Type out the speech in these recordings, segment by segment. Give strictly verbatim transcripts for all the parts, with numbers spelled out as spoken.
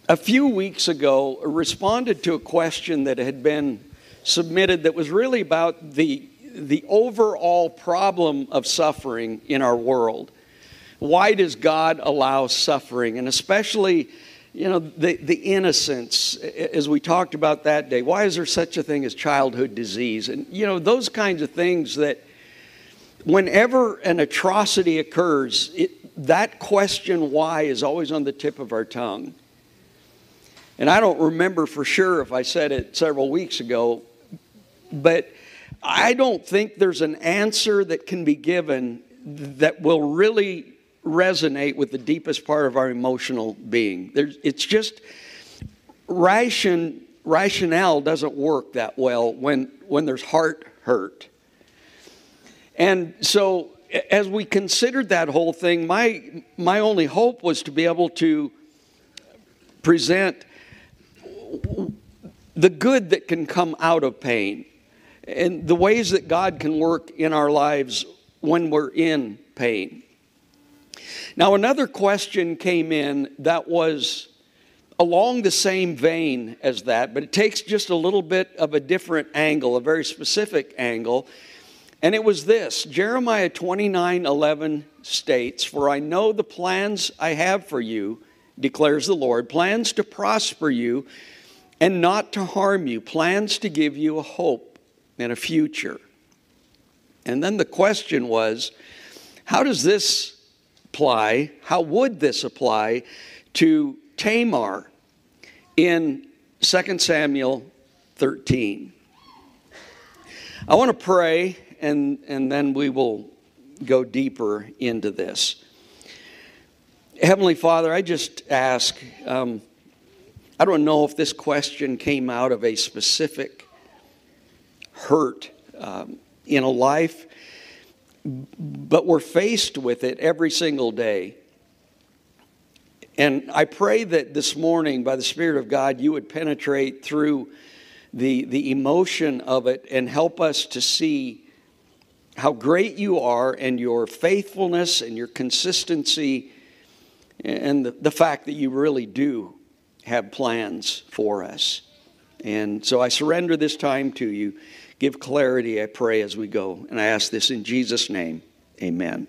a few weeks ago responded to a question that had been submitted that was really about the, the overall problem of suffering in our world. Why does God allow suffering? And especially, you know, the, the innocence, as we talked about that day. Why is there such a thing as childhood disease? And, you know, those kinds of things that whenever an atrocity occurs, it, that question why is always on the tip of our tongue. And I don't remember for sure if I said it several weeks ago, but I don't think there's an answer that can be given that will really resonate with the deepest part of our emotional being. There's, it's just ration, rationale doesn't work that well when, when there's heart hurt. And so as we considered that whole thing, my, my only hope was to be able to present the good that can come out of pain and the ways that God can work in our lives when we're in pain. Now, another question came in that was along the same vein as that, but it takes just a little bit of a different angle, a very specific angle. And it was this: Jeremiah twenty-nine eleven states, "For I know the plans I have for you, declares the Lord, plans to prosper you and not to harm you, plans to give you a hope and a future." And then the question was, how does this apply, how would this apply to Tamar in Second Samuel thirteen? I want to pray, and, and then we will go deeper into this. Heavenly Father, I just ask, um, I don't know if this question came out of a specific hurt um, in a life, but we're faced with it every single day. And I pray that this morning, by the Spirit of God, you would penetrate through the, the emotion of it and help us to see how great you are and your faithfulness and your consistency and the, the fact that you really do have plans for us. And so I surrender this time to you. Give clarity, I pray, as we go. And I ask this in Jesus' name. Amen.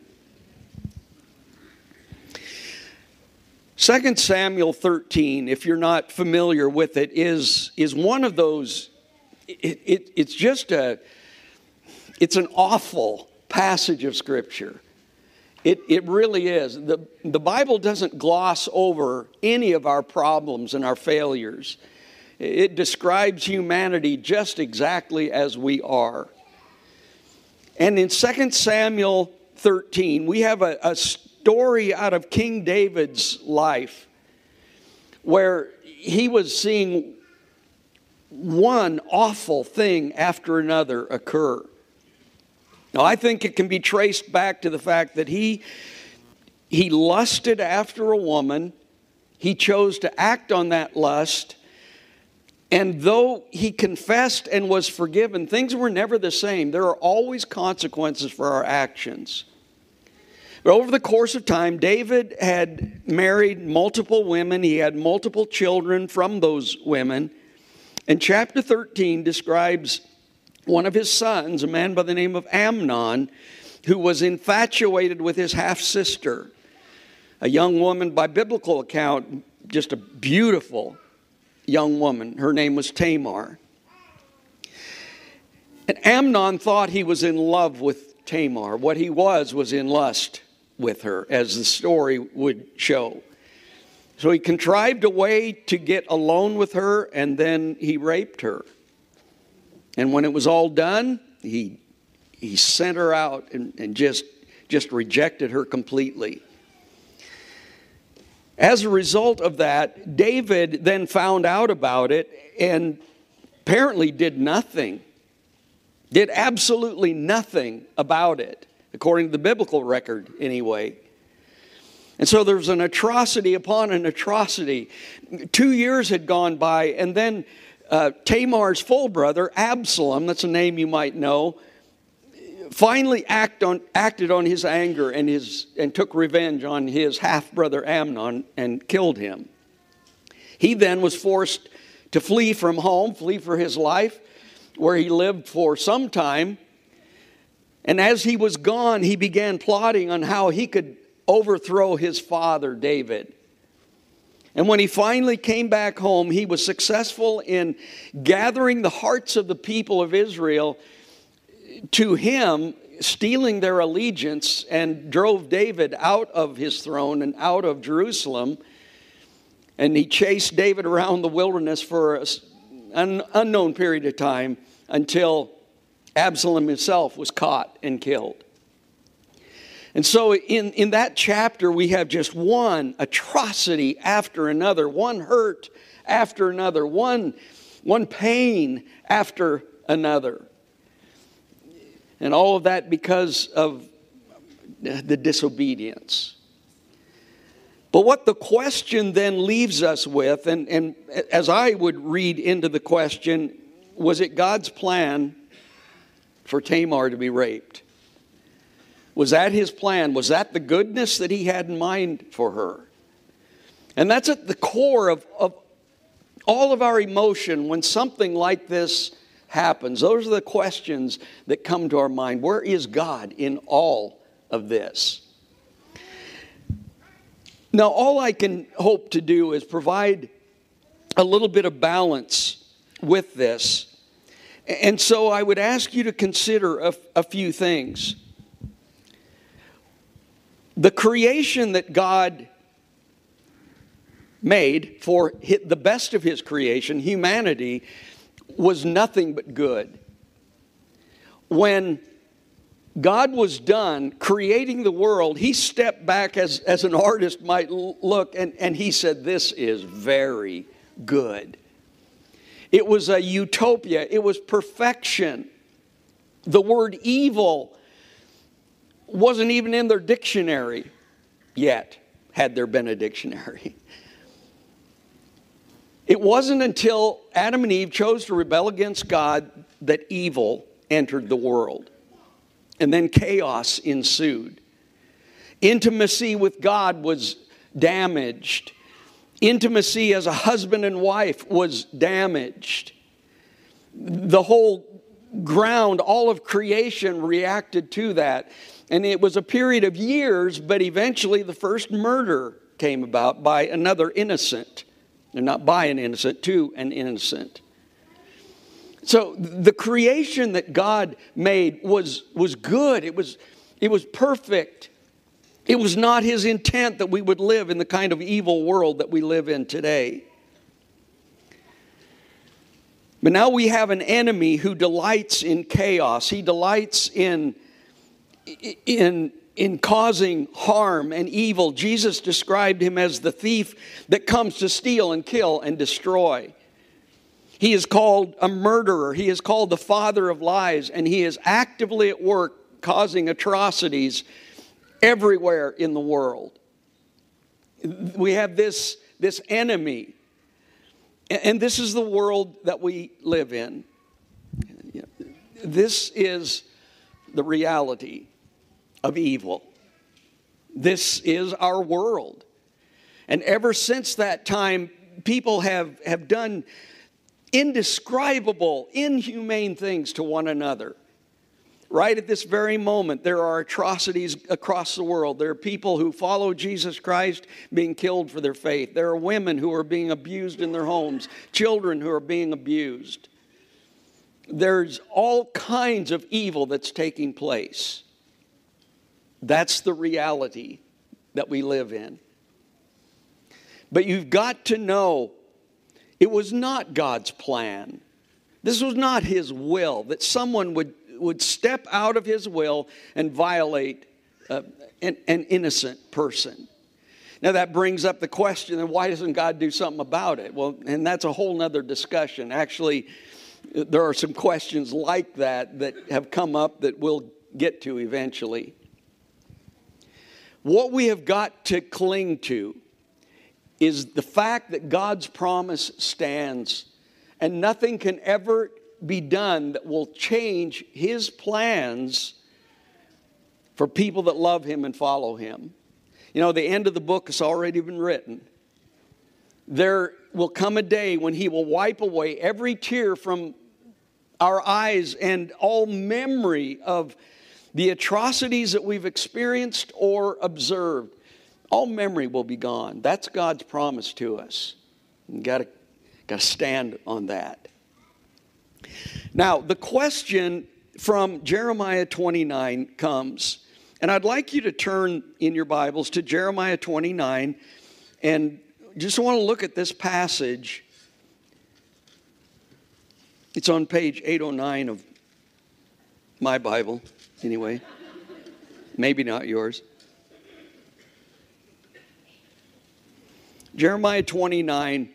Second Samuel thirteen, if you're not familiar with it, is, is one of those, it, it, it's just a, it's an awful passage of Scripture. It, it really is. The, the Bible doesn't gloss over any of our problems and our failures. It describes humanity just exactly as we are. And in Second Samuel thirteen, we have a, a story out of King David's life where he was seeing one awful thing after another occur. Now, I think it can be traced back to the fact that he, he lusted after a woman. He chose to act on that lust. And though he confessed and was forgiven, things were never the same. There are always consequences for our actions. But over the course of time, David had married multiple women. He had multiple children from those women. And chapter thirteen describes one of his sons, a man by the name of Amnon, who was infatuated with his half-sister, a young woman, by biblical account, just a beautiful young woman. Her name was Tamar. And Amnon thought he was in love with Tamar. What he was was in lust with her, as the story would show. So he contrived a way to get alone with her, and then he raped her. And when it was all done, he he sent her out and, and just, just rejected her completely. As a result of that, David then found out about it and apparently did nothing. Did absolutely nothing about it, according to the biblical record anyway. And so there's an atrocity upon an atrocity. Two years had gone by, and then uh, Tamar's full brother, Absalom, that's a name you might know, finally act on, acted on his anger and, his, and took revenge on his half-brother Amnon and killed him. He then was forced to flee from home, flee for his life, where he lived for some time. And as he was gone, he began plotting on how he could overthrow his father, David. And when he finally came back home, he was successful in gathering the hearts of the people of Israel to him, stealing their allegiance, and drove David out of his throne and out of Jerusalem. And he chased David around the wilderness for an unknown period of time until Absalom himself was caught and killed. And so in, in that chapter, we have just one atrocity after another, one hurt after another, one, one pain after another. And all of that because of the disobedience. But what the question then leaves us with, and, and as I would read into the question, was it God's plan for Tamar to be raped? Was that his plan? Was that the goodness that he had in mind for her? And that's at the core of, of all of our emotion when something like this happens. Those are the questions that come to our mind. Where is God in all of this? Now, all I can hope to do is provide a little bit of balance with this. And so I would ask you to consider a, a few things. The creation that God made for the best of his creation, humanity, was nothing but good. When God was done creating the world, he stepped back as, as an artist might look, and, and he said, this is very good. It was a utopia. It was perfection. The word evil wasn't even in their dictionary yet, had there been a dictionary. It wasn't until Adam and Eve chose to rebel against God that evil entered the world. And then chaos ensued. Intimacy with God was damaged. Intimacy as a husband and wife was damaged. The whole ground, all of creation reacted to that. And it was a period of years, but eventually the first murder came about by another innocent. And not by an innocent, to an innocent. So the creation that God made was, was good. It was, it was perfect. It was not his intent that we would live in the kind of evil world that we live in today. But now we have an enemy who delights in chaos. He delights in, in, in causing harm and evil. Jesus described him as the thief that comes to steal and kill and destroy. He is called a murderer. He is called the father of lies, and he is actively at work causing atrocities everywhere in the world. We have this, this enemy, and this is the world that we live in. This is the reality of evil. This is our world. And ever since that time, people have, have done indescribable, inhumane things to one another. Right at this very moment, there are atrocities across the world. There are people who follow Jesus Christ being killed for their faith. There are women who are being abused in their homes, children who are being abused. There's all kinds of evil that's taking place. That's the reality that we live in. But you've got to know it was not God's plan. This was not his will, that someone would, would step out of his will and violate uh, an, an innocent person. Now that brings up the question, then why doesn't God do something about it? Well, and that's a whole nother discussion. Actually, there are some questions like that that have come up that we'll get to eventually. What we have got to cling to is the fact that God's promise stands, and nothing can ever be done that will change his plans for people that love him and follow him. You know, the end of the book has already been written. there will come a day when he will wipe away every tear from our eyes and all memory of the atrocities that we've experienced or observed. All memory will be gone. That's God's promise to us. You gotta, gotta stand on that. Now, the question from Jeremiah twenty-nine comes, and I'd like you to turn in your Bibles to Jeremiah twenty-nine, and just want to look at this passage. It's on page eight oh nine of my Bible, anyway. Maybe not yours. Jeremiah twenty-nine.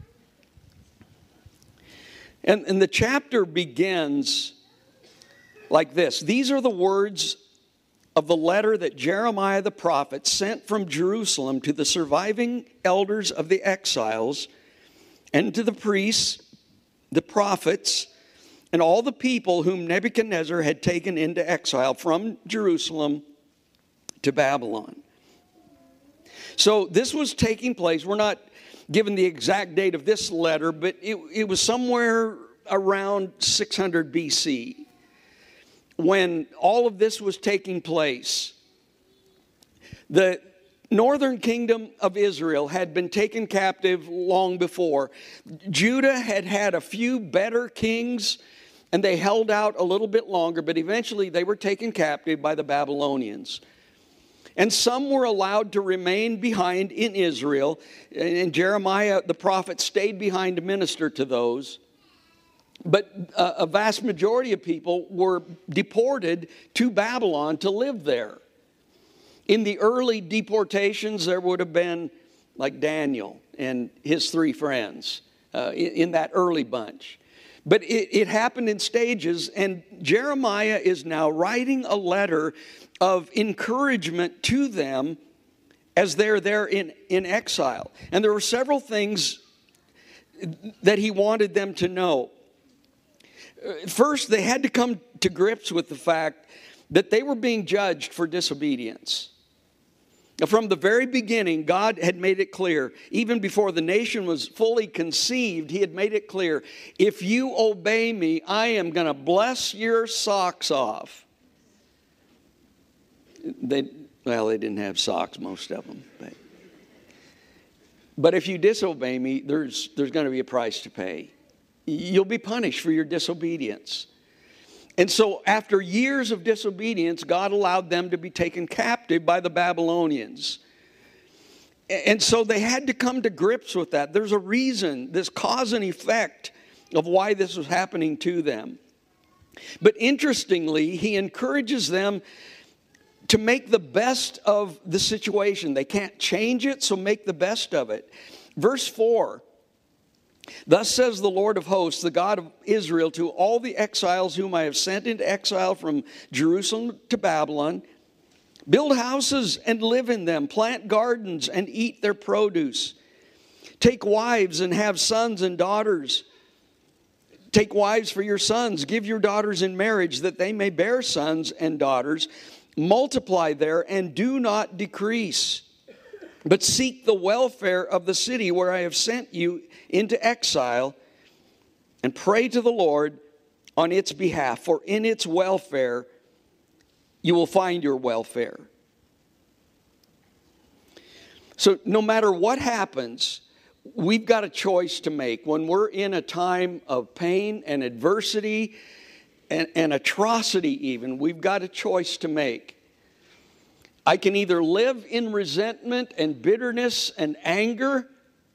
And, and the chapter begins like this. These are the words of the letter that Jeremiah the prophet sent from Jerusalem to the surviving elders of the exiles and to the priests, the prophets, and all the people whom Nebuchadnezzar had taken into exile from Jerusalem to Babylon. So this was taking place. We're not given the exact date of this letter, but it, it was somewhere around six hundred B C when all of this was taking place. The northern kingdom of Israel had been taken captive long before. Judah had had a few better kings, and they held out a little bit longer, but eventually they were taken captive by the Babylonians. And some were allowed to remain behind in Israel. And Jeremiah, the prophet, stayed behind to minister to those. But a vast majority of people were deported to Babylon to live there. In the early deportations, there would have been like Daniel and his three friends uh, in, in that early bunch. But it, it happened in stages, and Jeremiah is now writing a letter of encouragement to them as they're there in, in exile. And there were several things that he wanted them to know. First, they had to come to grips with the fact that they were being judged for disobedience. From the very beginning, God had made it clear, even before the nation was fully conceived, he had made it clear, if you obey me, I am going to bless your socks off. They, well, they didn't have socks, most of them. But, but if you disobey me, there's, there's going to be a price to pay. You'll be punished for your disobedience. And so after years of disobedience, God allowed them to be taken captive by the Babylonians. And so they had to come to grips with that. There's a reason, this cause and effect of why this was happening to them. But interestingly, he encourages them to make the best of the situation. They can't change it, so make the best of it. Verse four. Thus says the Lord of hosts, the God of Israel, to all the exiles whom I have sent into exile from Jerusalem to Babylon, build houses and live in them, plant gardens and eat their produce. Take wives and have sons and daughters. Take wives for your sons, give your daughters in marriage that they may bear sons and daughters. Multiply there and do not decrease. But seek the welfare of the city where I have sent you into exile, and pray to the Lord on its behalf, for in its welfare you will find your welfare. So no matter what happens, we've got a choice to make. When we're in a time of pain and adversity and, and atrocity even, we've got a choice to make. I can either live in resentment and bitterness and anger.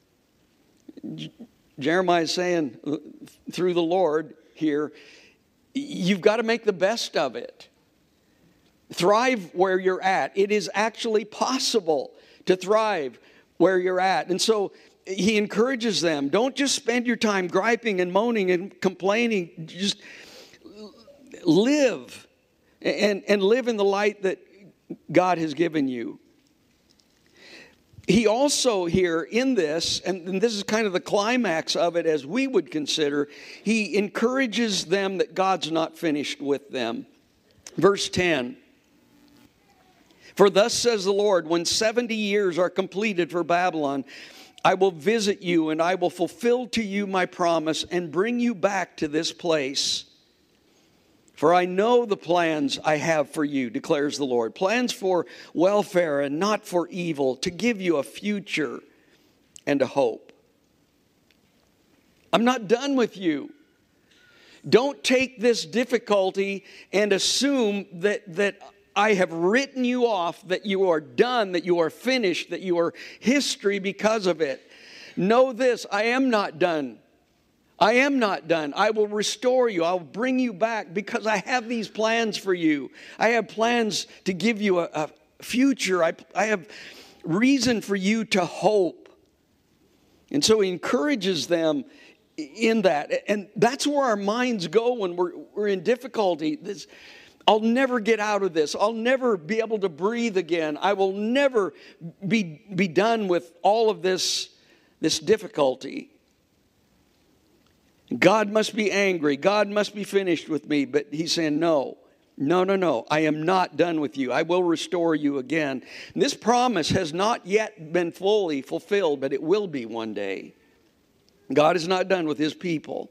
Jeremiah is saying through the Lord here, you've got to make the best of it. Thrive where you're at. It is actually possible to thrive where you're at. And so he encourages them, don't just spend your time griping and moaning and complaining. Just live and, and live in the light that God has given you. He also here in this, and, and this is kind of the climax of it as we would consider, he encourages them that God's not finished with them. Verse ten. For thus says the Lord, when seventy years are completed for Babylon, I will visit you, and I will fulfill to you my promise and bring you back to this place. For I know the plans I have for you, declares the Lord. Plans for welfare and not for evil, to give you a future and a hope. I'm not done with you. Don't take this difficulty and assume that, that I have written you off, that you are done, that you are finished, that you are history because of it. Know this, I am not done. I am not done. I will restore you. I'll bring you back because I have these plans for you. I have plans to give you a, a future. I, I have reason for you to hope. And so he encourages them in that. And that's where our minds go when we're, we're in difficulty. This, I'll never get out of this. I'll never be able to breathe again. I will never be, be done with all of this, this difficulty. God must be angry. God must be finished with me. But he's saying, no, no, no, no. I am not done with you. I will restore you again. And this promise has not yet been fully fulfilled, but it will be one day. God is not done with his people.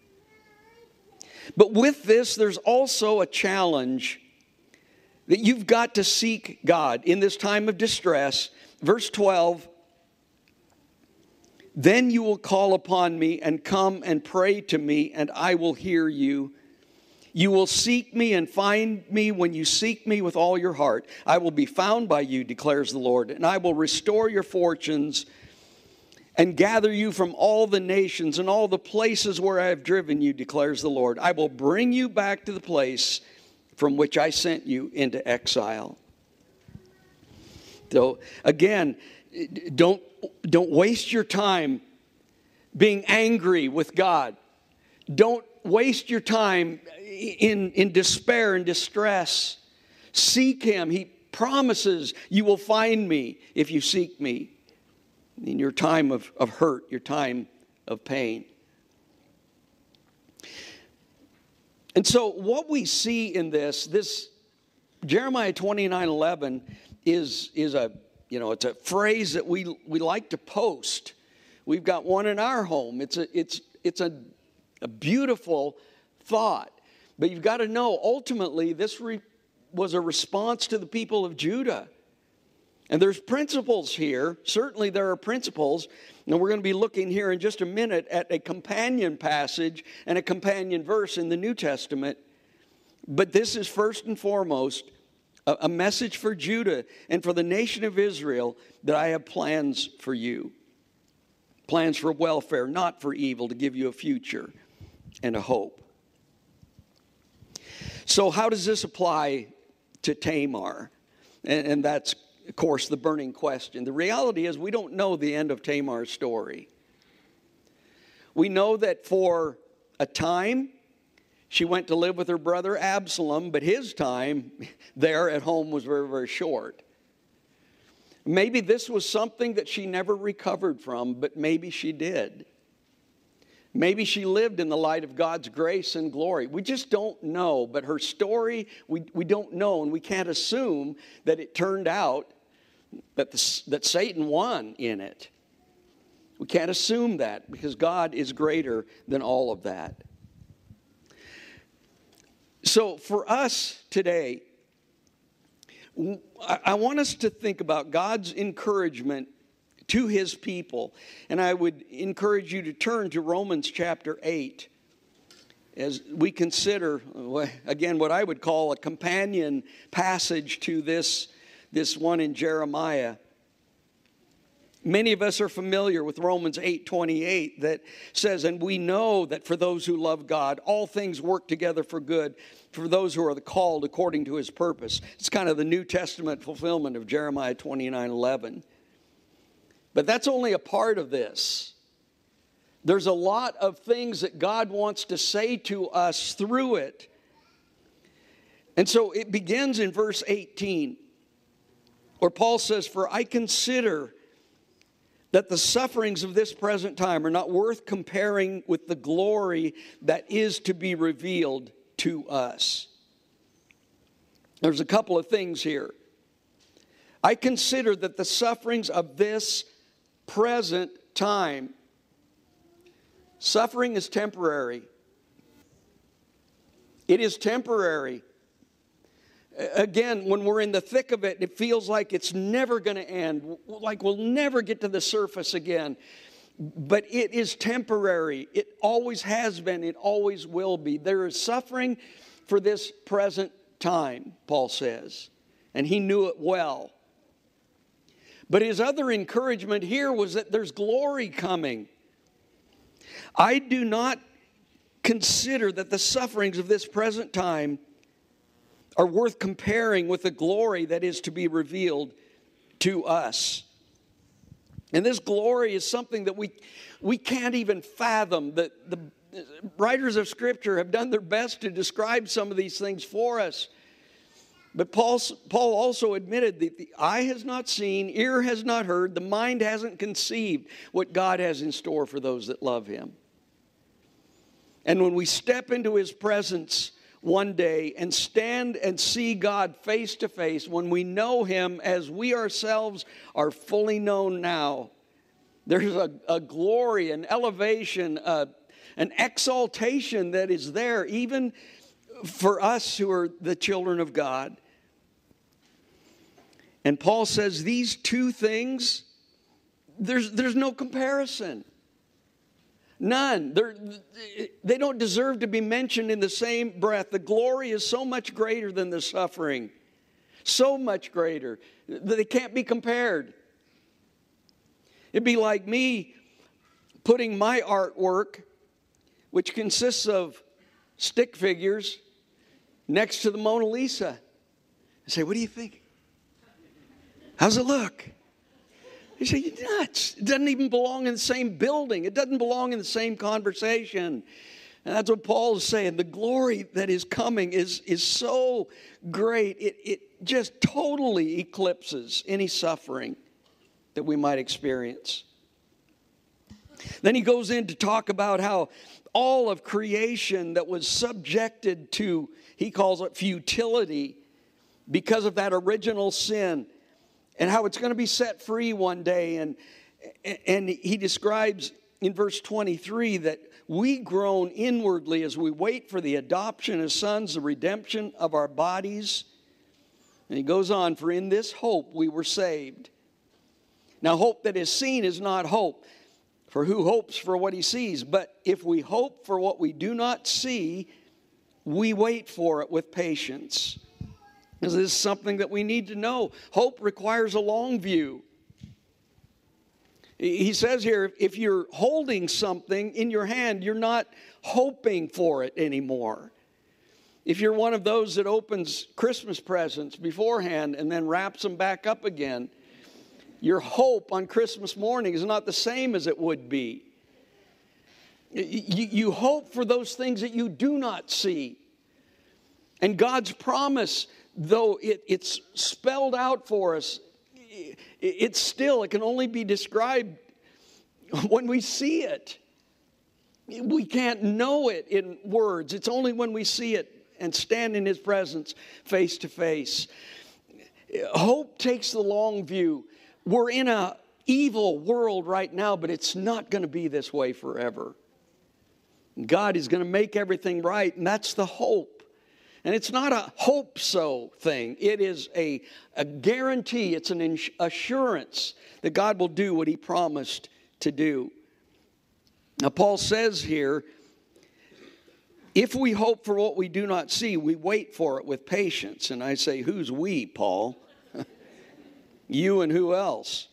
But with this, there's also a challenge that you've got to seek God in this time of distress. Verse twelve, then you will call upon me and come and pray to me, and I will hear you. You will seek me and find me when you seek me with all your heart. I will be found by you, declares the Lord, and I will restore your fortunes and gather you from all the nations and all the places where I have driven you, declares the Lord. I will bring you back to the place from which I sent you into exile. So again, don't, don't waste your time being angry with God. Don't waste your time in, in despair and distress. Seek him. He promises you will find me if you seek me in your time of, of hurt, your time of pain. And so what we see in this, this Jeremiah twenty-nine eleven is, is a, you know, it's a phrase that we, we like to post. We've got one in our home. It's a, it's, it's a, a beautiful thought. But you've got to know, ultimately, this re, was a response to the people of Judah. And there's principles here. Certainly there are principles. And we're going to be looking here in just a minute at a companion passage and a companion verse in the New Testament. But this is first and foremost a, a message for Judah and for the nation of Israel that I have plans for you. Plans for welfare, not for evil, to give you a future and a hope. So how does this apply to Tamar? And, and that's, of course, the burning question. The reality is we don't know the end of Tamar's story. We know that for a time she went to live with her brother Absalom, but his time there at home was very, very short. Maybe this was something that she never recovered from, but maybe she did. Maybe she lived in the light of God's grace and glory. We just don't know. But her story, we, we don't know. And we can't assume that it turned out that, the, that Satan won in it. We can't assume that because God is greater than all of that. So for us today, I, I want us to think about God's encouragement to his people. And I would encourage you to turn to Romans chapter eight as we consider, again, what I would call a companion passage to this, this one in Jeremiah. Many of us are familiar with Romans eight twenty-eight that says, and we know that for those who love God, all things work together for good, for those who are called according to his purpose. It's kind of the New Testament fulfillment of Jeremiah twenty-nine eleven. But that's only a part of this. There's a lot of things that God wants to say to us through it. And so it begins in verse eighteen, where Paul says, for I consider that the sufferings of this present time are not worth comparing with the glory that is to be revealed to us. There's a couple of things here. I consider that the sufferings of this present time. Suffering is temporary. It is temporary. Again, when we're in the thick of it, it feels like it's never going to end, like we'll never get to the surface again. But it is temporary. It always has been. It always will be. There is suffering for this present time, Paul says. And he knew it well. But his other encouragement here was that there's glory coming. I do not consider that the sufferings of this present time are worth comparing with the glory that is to be revealed to us. And this glory is something that we, we can't even fathom. The, the writers of Scripture have done their best to describe some of these things for us. But Paul, Paul also admitted that the eye has not seen, ear has not heard, the mind hasn't conceived what God has in store for those that love Him. And when we step into His presence one day and stand and see God face to face, when we know Him as we ourselves are fully known now, there's a, a glory, an elevation, uh, an exaltation that is there even for us who are the children of God. And Paul says these two things, there's, there's no comparison. None. They're, they don't deserve to be mentioned in the same breath. The glory is so much greater than the suffering. So much greater. They can't be compared. It'd be like me putting my artwork, which consists of stick figures, next to the Mona Lisa. And say, what do you think? How's it look? You say, you're nuts. It doesn't even belong in the same building. It doesn't belong in the same conversation. And that's what Paul is saying. The glory that is coming is, is so great. It, it just totally eclipses any suffering that we might experience. Then he goes in to talk about how all of creation that was subjected to, he calls it futility, because of that original sin, and how it's going to be set free one day. And, and he describes in verse twenty-three that we groan inwardly as we wait for the adoption as sons, the redemption of our bodies. And he goes on, for in this hope we were saved. Now, hope that is seen is not hope, for who hopes for what he sees? But if we hope for what we do not see, we wait for it with patience. This is something that we need to know. Hope requires a long view. He says here, if you're holding something in your hand, you're not hoping for it anymore. If you're one of those that opens Christmas presents beforehand and then wraps them back up again, your hope on Christmas morning is not the same as it would be. You, you hope for those things that you do not see. And God's promise, though it, it's spelled out for us, it, it's still, it can only be described when we see it. We can't know it in words. It's only when we see it and stand in His presence face to face. Hope takes the long view. We're in an evil world right now, but it's not going to be this way forever. God is going to make everything right, and that's the hope. And it's not a hope so thing. It is a, a guarantee. It's an assurance that God will do what He promised to do. Now, Paul says here, if we hope for what we do not see, we wait for it with patience. And I say, who's we, Paul? You and who else?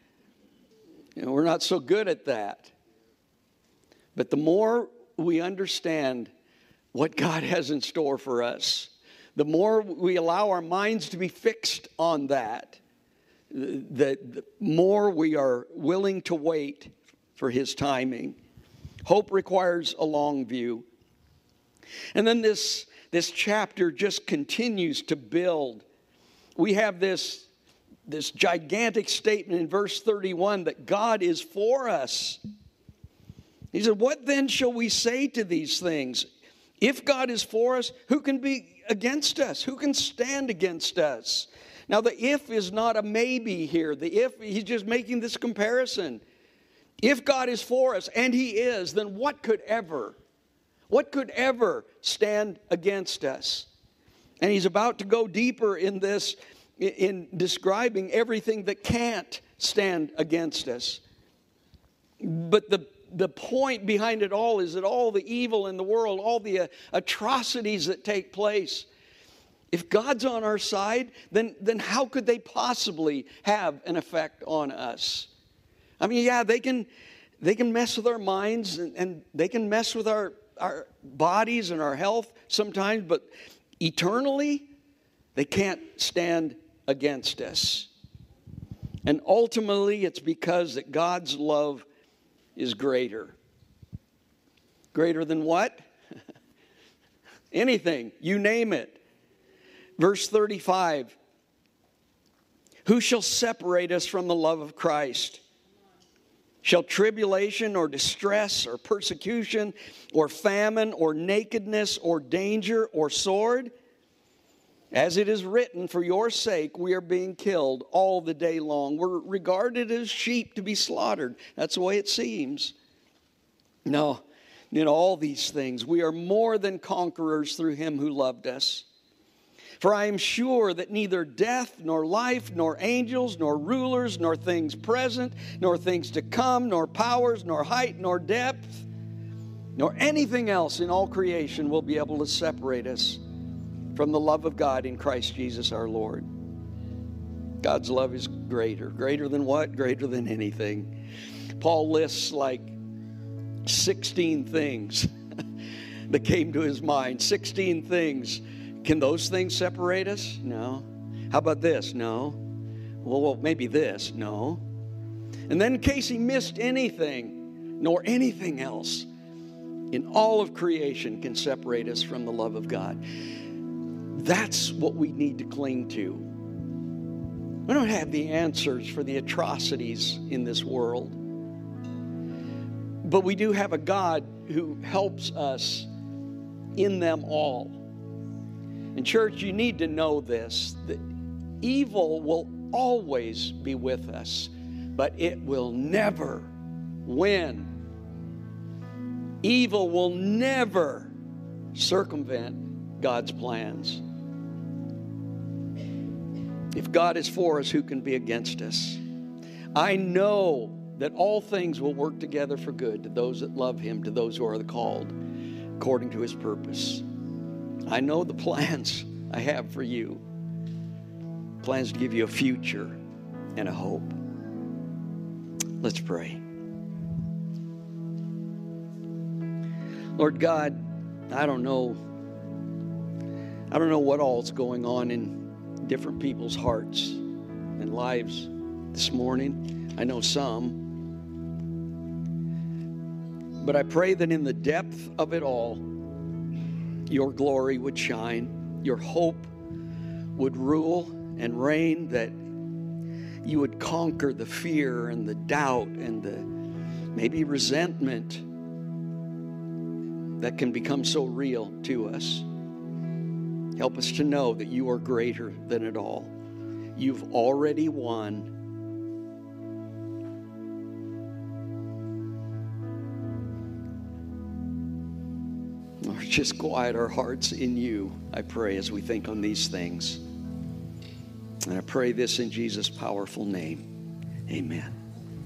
You know, we're not so good at that. But the more we understand what God has in store for us, the more we allow our minds to be fixed on that, the, the more we are willing to wait for His timing. Hope requires a long view. And then this, this chapter just continues to build. We have this, this gigantic statement in verse thirty-one that God is for us. He said, what then shall we say to these things? If God is for us, who can be against us? Who can stand against us? Now, the if is not a maybe here. The if, he's just making this comparison. If God is for us, and He is, then what could ever, what could ever stand against us? And he's about to go deeper in this, in describing everything that can't stand against us. But the, the point behind it all is that all the evil in the world, all the uh, atrocities that take place, if God's on our side, then, then how could they possibly have an effect on us? I mean, yeah, they can, they can mess with our minds, and, and they can mess with our, our bodies and our health sometimes, but eternally, they can't stand against us. And ultimately, it's because that God's love is greater. Greater than what? Anything, you name it. Verse thirty-five. Who shall separate us from the love of Christ? Shall tribulation or distress or persecution or famine or nakedness or danger or sword? As it is written, for your sake we are being killed all the day long. We're regarded as sheep to be slaughtered. That's the way it seems. No, in all these things we are more than conquerors through Him who loved us. For I am sure that neither death, nor life, nor angels, nor rulers, nor things present, nor things to come, nor powers, nor height, nor depth, nor anything else in all creation will be able to separate us from the love of God in Christ Jesus our Lord. God's love is greater. Greater than what? Greater than anything. Paul lists like sixteen things that came to his mind. sixteen things. Can those things separate us? No. How about this? No. Well, well, maybe this? No. And then in case he missed anything, nor anything else in all of creation can separate us from the love of God. That's what we need to cling to. We don't have the answers for the atrocities in this world. But we do have a God who helps us in them all. And church, you need to know this, that evil will always be with us, but it will never win. Evil will never circumvent God's plans. If God is for us, who can be against us? I know that all things will work together for good to those that love Him, to those who are the called, according to His purpose. I know the plans I have for you. Plans to give you a future and a hope. Let's pray. Lord God, I don't know. I don't know what all's going on in different people's hearts and lives this morning. I know some. But I pray that in the depth of it all, your glory would shine, your hope would rule and reign, that you would conquer the fear and the doubt and the maybe resentment that can become so real to us. Help us to know that you are greater than it all. You've already won. Lord, just quiet our hearts in you, I pray, as we think on these things. And I pray this in Jesus' powerful name. Amen.